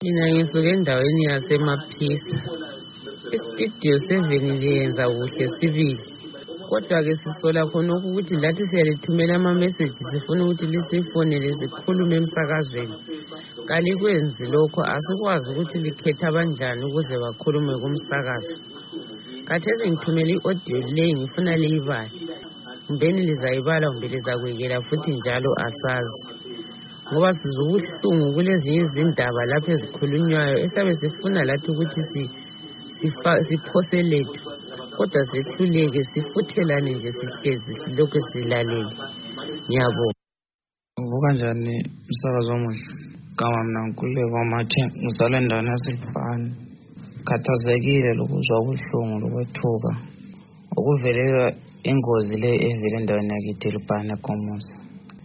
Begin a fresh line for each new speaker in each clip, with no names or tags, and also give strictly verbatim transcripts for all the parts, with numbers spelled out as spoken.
Mina ngisuke endaweni yasemaphisa. Istudio seven liyenza kuhle sibili. Kodwa-ke sisola khonokho ukuthi lathi siyalithumela ama-message sifuna ukuthi lisifonele sikhulume emsakazweni. Kalikwenzi lokho, asikwazi ukuthi likhetha abanjani ukuze bakhulume kumsakazo. Khathesi ngithumele i-audio leyi ngifuna liyibale. Kumbeni lizayibala kumbe lizakwekela futhi njalo asazi. Ngoba sizubuhlungu kulezinye izindaba lapho ezikhulunywayo esiyabe sifuna lathi ukuthi si siphose lethu. Kodwa sehluleke sifuthelane nje sihlezi silokhu silalele. Ngiyabonga.
Uvuka njani umsakazo omuhle? Gama mina Nkululeko Mathe, ngizalwa endaweni yaseLupane. Khathazekile lokuzwa ubuhlungu lokwethuka ukuvelela ingozi le evele endaweni yakithi eLupane eGomuza.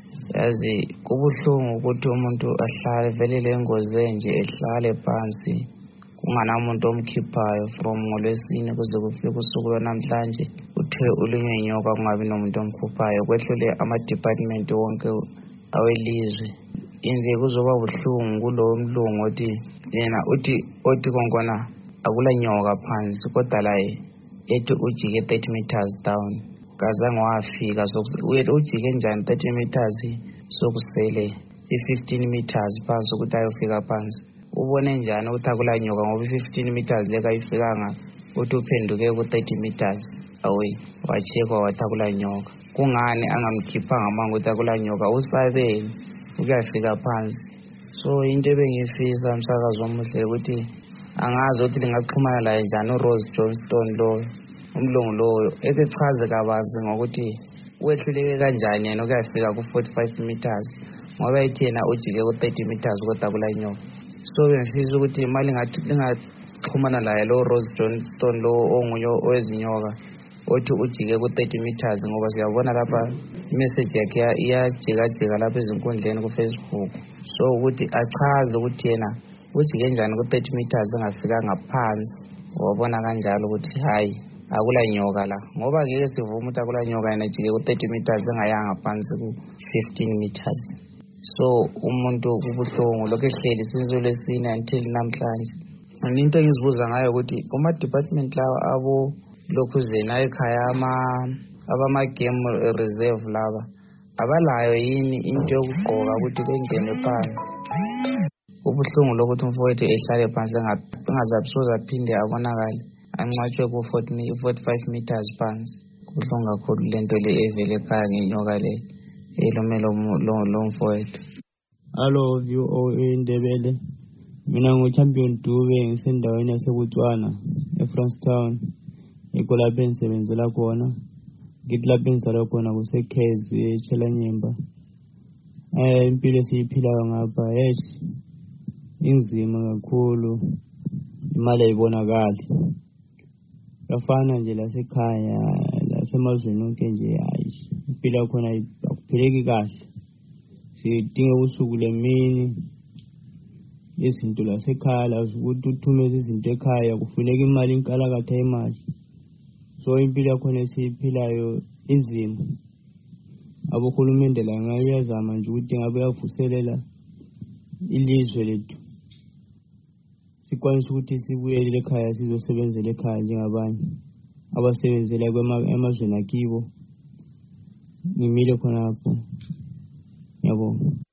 Yazi kubuhlungu ukuthi umuntu ahlale velele ingozi enje ehlale phansi kunganamuntu omkhiphayo from ngolwesine kuze kufike usuku lwanamhlanje uthe ulunywe inyoka kungabi nomuntu omkhuphayo kwehlule ama-department wonke awelizwe. Inze kuzoba buhlungu kulowo mlungu othi yena uthi othi konkona akula nyoka phansi kodwa laye ethi ujike thirty meters down kazange wafika uyethu ujike njani thirty meters sokusele i-fifteen meters phansi ukuthi ayofika phansi. Ubone njani ukuthi akula nyoka ngoba i-fifteen meters leka ayifikanga uthi uphenduke ku-thirty meters away wachekwa wathi akula nyoka. Kungani angamkhiphanga manga ukuthi akula nyoka usabeni ukuyafika phansi. So into ebengifisa umsakazo omuhle ukuthi angazi ukuthi lingaxhumana laye njani uRose Johnston lo umlungu loyo esechaze kabanzi ngokuthi wehluleke kanjani yena ukuyafika ku-forty-five meters ngoba ethi yena ujike ku-thirty meters kodwa kula nyoka. So bengifisa ukuthi imali lingaxhumana laye lo Rose Johnston lo onguye owezinyoka othi ujike ku-thirty meters ngoba siyabona lapha imessage yakhe iyajikajika lapha ezinkundleni ku-Facebook. So ukuthi achaze ukuthi yena ujike njani ku-thirty meters engafikanga phansi wabona kanjalo ukuthi hayi akula nyoka la ngoba ngeke sivuma ukuthi akula nyoka yena jike ku-thirty meters engayanga phansi ku-fifteen meters. So umuntu kubuhlungu lokho ehleli sizwe lesine until namhlanje. Into engizibuza ngayo ukuthi kuma-department lawa abo lokhuzeni ayikhaya abama-game reserve laba abalayo yini into yokugqoka ukuthi bengene phansi. Ubuhlungu lokuthi umfowethu ehlale phansi engazabisoza aphinde abonakale ancwatshwe ku-forty-five meters phansi. Kubuhlungu kakhulu lento le evele ekhaya ngenyoka le elume lo mfowethu.
Hello V O A Ndebele, mina ngu-Champion Dube ngisendaweni yaseBotswana eFrancistown. Yikho lapho engisebenzela khona, ngithi lapho engizalwa khona kuseKhezi eChelanyemba. Eh impilo esiyiphilayo ngapha yes inzima kakhulu, imali ayibonakali. Yafana nje lasekhaya lasemazweni onke nje hayi impilo khona akuphileki kahle. Sidinga usuku lemini izinto lasekhaya ukuthi uthumeze izinto ekhaya kufuneka imali inkalakatha imali. So impilo yakhona esiyiphilayo inzima. Abohulumende la ngayazama nje ukuthi ngabe yavuselela ilizwe lethu sikwanisa ukuthi sibuyele ekhaya sizosebenzela ekhaya njengabanye abasebenzela emazweni akibo. Ngimile khonapho. Yabo.